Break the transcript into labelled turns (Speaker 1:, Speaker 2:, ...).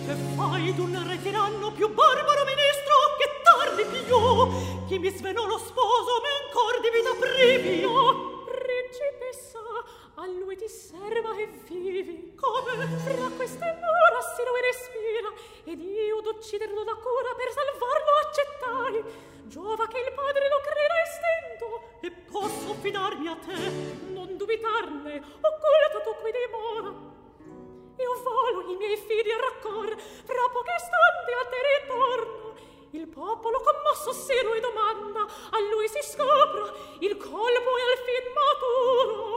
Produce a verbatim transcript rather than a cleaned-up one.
Speaker 1: Che fai d'un re tiranno più barbaro ministro che tardi più? Chi mi svenò lo sposo me ancor di vita privi? No, principessa, a lui ti serva e vivi. Come? Fra queste mura si lui respira, ed io d'ucciderlo da cura per salvarlo accettai. Giova che il padre lo creda estento, e posso fidarmi a te. Non dubitarne, occulta tu qui dimora. Io volo i miei figli a raccor, fra poche istanti a te ritorno. Il popolo commosso si lui domanda, a lui si scopra, il colpo è al fin maturo.